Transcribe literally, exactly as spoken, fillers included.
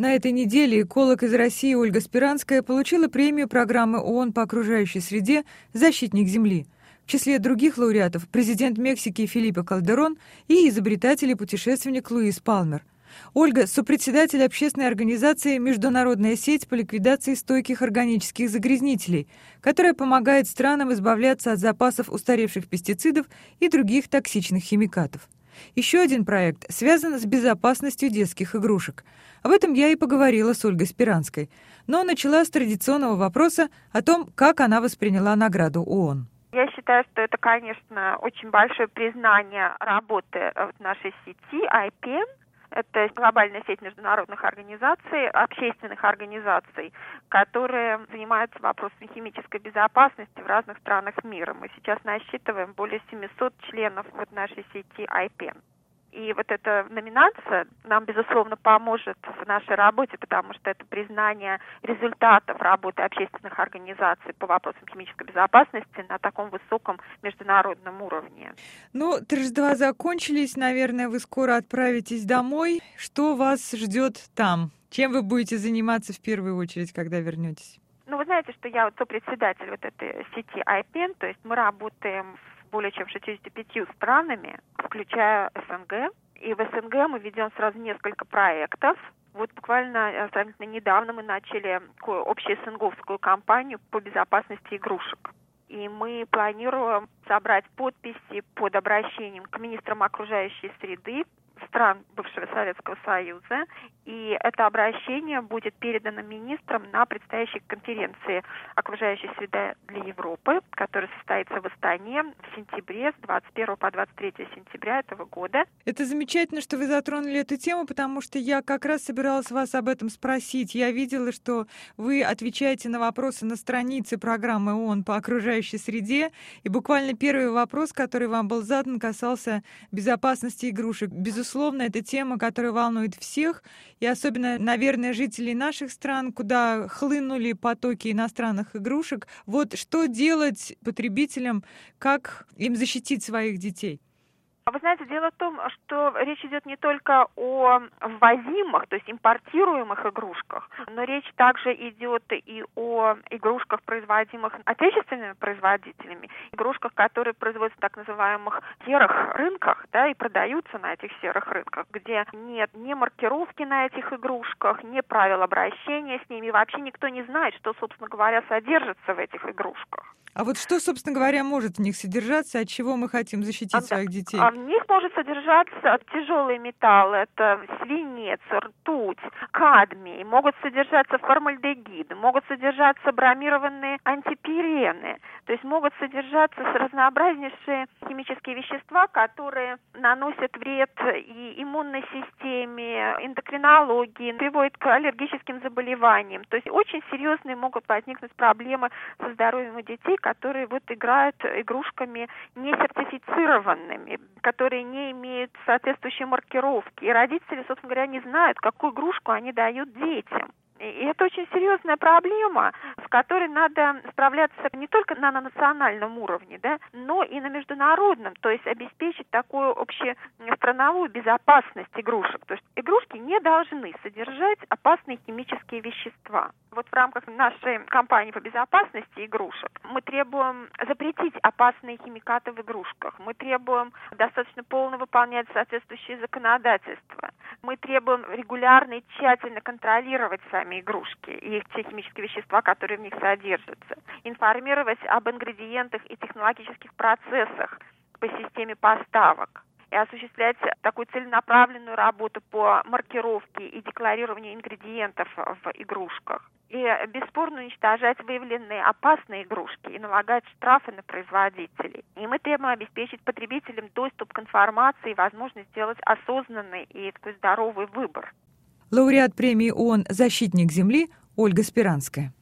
На этой неделе эколог из России Ольга Спиранская получила премию программы ООН по окружающей среде «Защитник Земли». В числе других лауреатов президент Мексики Фелипе Кальдерон и изобретатель и путешественник Луис Палмер. Ольга – сопредседатель общественной организации «Международная сеть по ликвидации стойких органических загрязнителей», которая помогает странам избавляться от запасов устаревших пестицидов и других токсичных химикатов. Еще один проект связан с безопасностью детских игрушек. Об этом я и поговорила с Ольгой Спиранской, но начала с традиционного вопроса о том, как она восприняла награду ООН. Я считаю, что это, конечно, очень большое признание работы нашей сети ай пи эн. Это глобальная сеть международных организаций, общественных организаций, которые занимаются вопросами химической безопасности в разных странах мира. Мы сейчас насчитываем более семисот членов вот нашей сети ай пи эн. И вот эта номинация нам, безусловно, поможет в нашей работе, потому что это признание результатов работы общественных организаций по вопросам химической безопасности на таком высоком международном уровне. Ну, торжества закончились, наверное, вы скоро отправитесь домой. Что вас ждет там? Чем вы будете заниматься в первую очередь, когда вернетесь? Ну, вы знаете, что я вот сопредседатель вот этой сети ай пи эн, то есть мы работаем в более чем шестьюдесятью пятью странами, включая эс эн гэ. И в эс эн гэ мы ведем сразу несколько проектов. Вот буквально сравнительно недавно мы начали такую общеэсэнговскую кампанию по безопасности игрушек. И мы планируем собрать подписи под обращением к министрам окружающей среды стран бывшего Советского Союза. И это обращение будет передано министрам на предстоящей конференции «Окружающая среда для Европы», которая состоится в Астане в сентябре, с двадцать первого по двадцать третье сентября этого года. Это замечательно, что вы затронули эту тему, потому что я как раз собиралась вас об этом спросить. Я видела, что вы отвечаете на вопросы на странице программы ООН по окружающей среде, и буквально первый вопрос, который вам был задан, касался безопасности игрушек. Безусловно, это тема, которая волнует всех, и особенно, наверное, жителей наших стран, куда хлынули потоки иностранных игрушек. Вот что делать потребителям, как им защитить своих детей? Вы знаете, дело в том, что речь идет не только о ввозимых, то есть импортируемых игрушках, но речь также идет и о игрушках, производимых отечественными производителями, игрушках, которые производятся в так называемых серых рынках, да, и продаются на этих серых рынках, где нет ни маркировки на этих игрушках, ни правил обращения с ними, и вообще никто не знает, что, собственно говоря, содержится в этих игрушках. А вот что, собственно говоря, может в них содержаться, от чего мы хотим защитить а, своих детей? А в них может содержаться тяжелые металлы, это свинец, ртуть, кадмий, могут содержаться формальдегиды, могут содержаться бромированные антипирены, то есть могут содержаться разнообразнейшие химические вещества, которые наносят вред и иммунной системе, эндокринологии, приводят к аллергическим заболеваниям. То есть очень серьезные могут возникнуть проблемы со здоровьем у детей, которые вот играют игрушками не сертифицированными, которые не имеют соответствующей маркировки. И родители, собственно говоря, не знают, какую игрушку они дают детям. И это очень серьезная проблема, с которой надо справляться не только на национальном уровне, да, но и на международном, то есть обеспечить такую общестрановую безопасность игрушек. То есть игрушки не должны содержать опасные химические вещества. Вот в рамках нашей кампании по безопасности игрушек мы требуем запретить опасные химикаты в игрушках. Мы требуем достаточно полно выполнять соответствующие законодательства. Мы требуем регулярно и тщательно контролировать сами игрушки и их те химические вещества, которые в них содержатся. Информировать об ингредиентах и технологических процессах по системе поставок. И осуществлять такую целенаправленную работу по маркировке и декларированию ингредиентов в игрушках. И бесспорно уничтожать выявленные опасные игрушки и налагать штрафы на производителей. И мы требуем обеспечить потребителям доступ к информации и возможность сделать осознанный и такой здоровый выбор. Лауреат премии ООН «Защитник Земли» Ольга Спиранская.